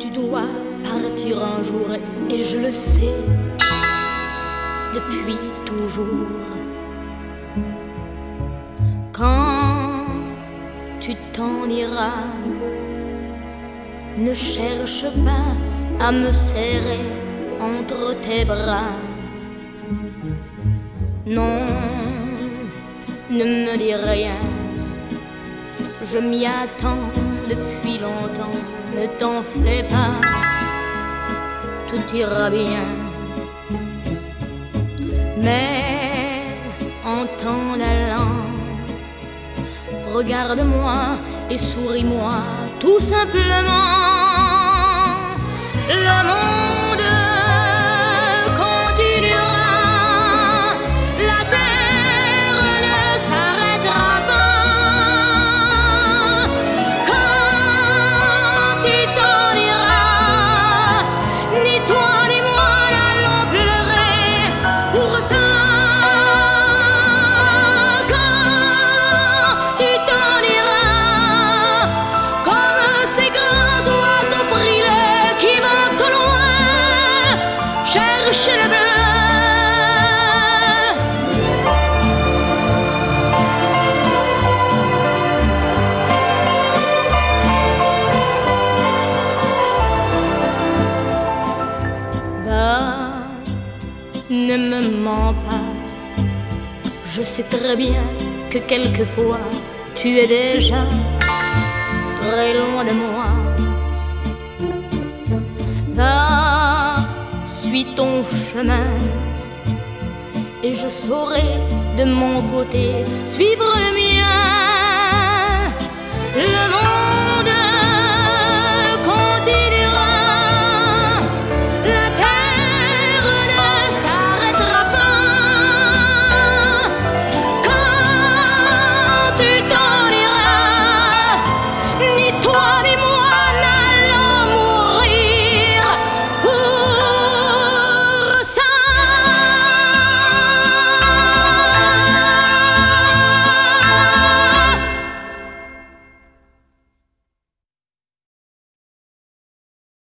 Tu dois partir un jour et je le sais depuis toujours. Quand tu t'en iras, ne cherche pas à me serrer entre tes bras. Non, ne me dis rien, je m'y attends depuis longtemps. Ne t'en fais pas, tout ira bien. Mais en t'en allant, regarde-moi et souris-moi tout simplement. Le monde continuera, la terre ne s'arrêtera pas. Quand tu t'en iras, ni toi ni moi n'allons pleurer pour ça. Cherche le bleu. Bah, ne me mens pas. Je sais très bien que quelquefois tu es déjà très loin de moi. Va, suis ton chemin et je saurai de mon côté suivre le mien. Le monde